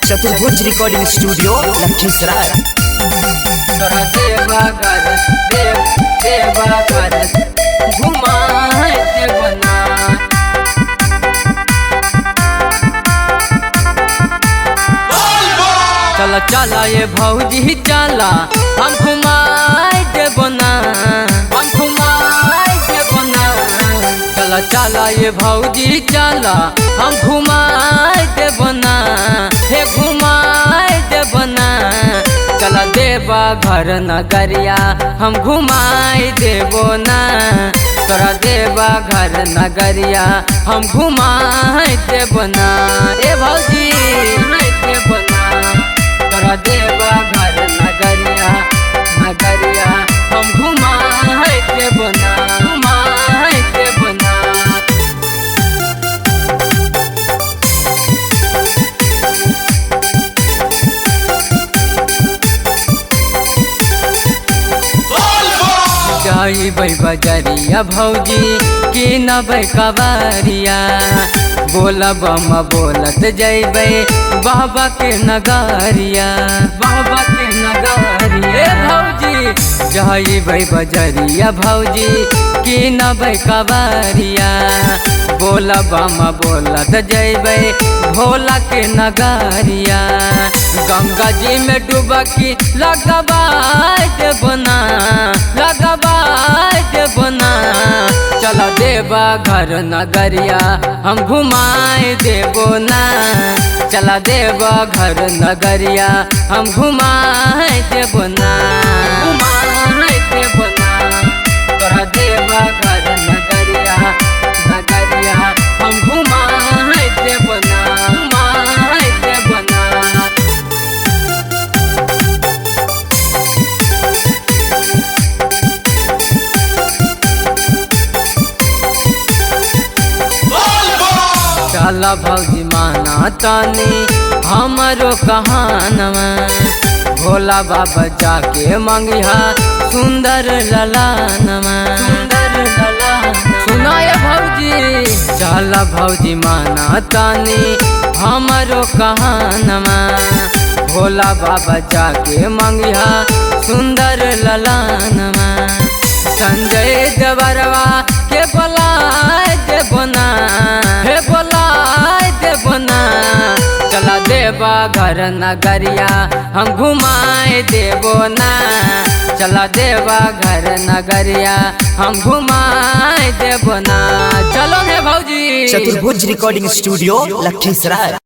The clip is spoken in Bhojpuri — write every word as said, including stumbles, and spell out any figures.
चतुर्भुज रिकॉर्डिंग स्टूडियो लखीसराय। तोरा देवा घर देव देवा घर घुमाए देवना चला चला ये भौजी चला हम घुमाए देवना हम घुमाए देवना चला चला ये भौजी चला हम घुमाए देवना हे घुमाए देवना चला देवा घर नगरिया हम घुमाए देवो ना तोरा देवा घर नगरिया हम घुमाए देवो ना ए भौजी देवो ना तोरा देवा घर नगरिया नगरिया हम घुमाए देवो ना घुमाए देवो ना जाइबै बजरिया भौजी कि नबै कबारिया बोलब हम बोलत जैबै बाबा के नगरिया बाबा के नगरिया भौजी जाइबै बजरिया भौजी कि नबै कबारिया बोलब हम बोलत जैबै भोला के नगरिया गंगा जी में डुबकी लगबा देवना लगबा देवना चला देवा घर नगरिया हम घुमाए देवो ना चला देवा घर नगरिया हम घुमाए देवो ना घुमाए देवो ना तोरा देवा घर नगरिया नगरिया हम घुमाए देवो ना घुमाए देवो ना चला भौजी माना तानी हमारो कहानवा भोला बाबा जाके मंगिहा सुंदर ललानवा सुंदर ललान सुनाए भौजी चला भौजी माना तानी हमारो कहानवा भोला बाबा जाके मंगिहा सुंदर ललानवा संजय देवरवा के बोलाए देवना हे बोलाए देवना चला देवा घर नगरिया हम घुमाए देवो ना चला देवा घर नगरिया हम घुमाए देवो ना चलो हे भौजी चतुर्भुज रिकॉर्डिंग स्टूडियो लखीसराय।